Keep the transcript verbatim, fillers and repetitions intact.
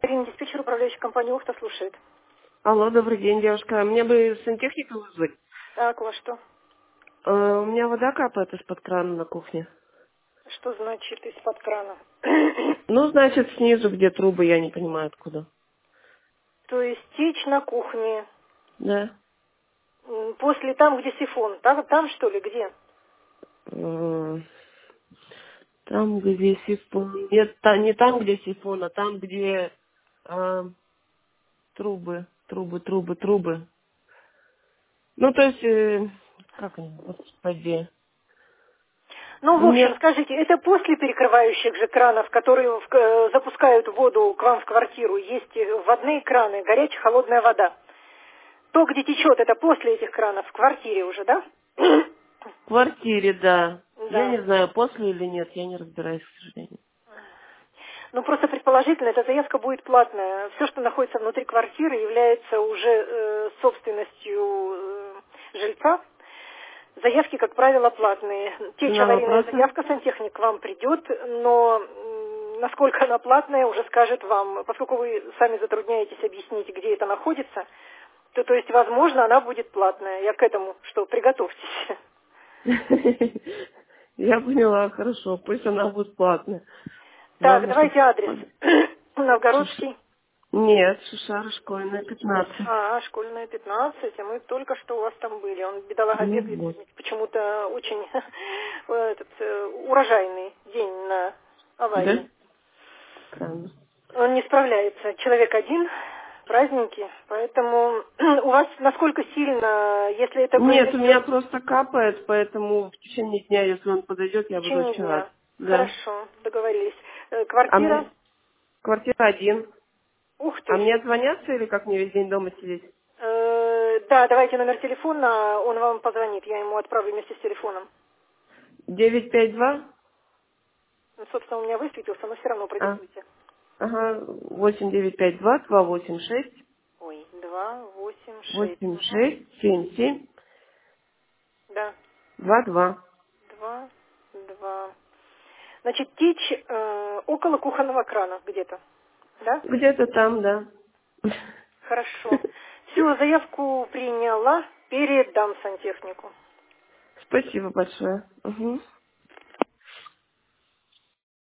Ирина, диспетчер, управляющая компания «Ухта» слушает. Алло, добрый день, девушка. Мне бы сантехника вызвать. Так, у вас что? Э, у меня вода капает из-под крана на кухне. Что значит из-под крана? Ну, значит, снизу, где трубы, я не понимаю, откуда. То есть течь на кухне. Да. М, После там, где сифон. Там, там что ли, где? Э, Там, где сифон. Нет, та- не там, где сифон, а там, где э, трубы, трубы, трубы, трубы. Ну, то есть, э, как они, господи. Ну, в общем, Нет, скажите, это после перекрывающих же кранов, которые в- э, запускают воду к вам в квартиру, есть э, вводные краны, горячая, холодная вода. То, где течет, это после этих кранов, в квартире уже, да? в квартире, да. Я Да. не знаю, после или нет, я не разбираюсь, к сожалению. Ну, просто предположительно, эта заявка будет платная. Все, что находится внутри квартиры, является уже э, собственностью э, жильца. Заявки, как правило, платные. Течь Цена аварийная вопроса? заявка, сантехник к вам придет, но м, насколько она платная, уже скажет вам. Поскольку вы сами затрудняетесь объяснить, где это находится, то, то есть, возможно, она будет платная. Я к этому, что приготовьтесь. Я поняла, хорошо, пусть она будет платная. Так, Главное, чтобы... давайте адрес. Новгородский. Нет, Шишара школьная, пятнадцать. А, школьная пятнадцать, а мы только что у вас там были. Он, бедолага, Ну бегает вот, сегодня. Почему-то очень э, этот, э, урожайный день на да? аварии. Странно. Он не справляется. Человек один, праздники. Поэтому у вас насколько сильно, если это Нет, у произойдет меня просто капает, поэтому в течение дня, если он подойдет, в я буду течение очень рад. дня? Да. Хорошо, договорились. Э, А Квартира? мне квартира один. Ух А ты. мне звонятся или как мне весь день дома сидеть? Э, Да, давайте номер телефона, он вам позвонит. Я ему отправлю вместе с телефоном. девять пять два. Ну, собственно, у меня высветился, но все равно А, продиктуйте. ага, восемь девять пять два два восемь шесть Ой, два, восемь, шесть. восемь Угу. шесть семь семь Да, два два. два, два. Значит, течь э, около кухонного крана где-то, да? Где-то там, да. Хорошо. Все, заявку приняла, передам сантехнику. Спасибо большое. Угу.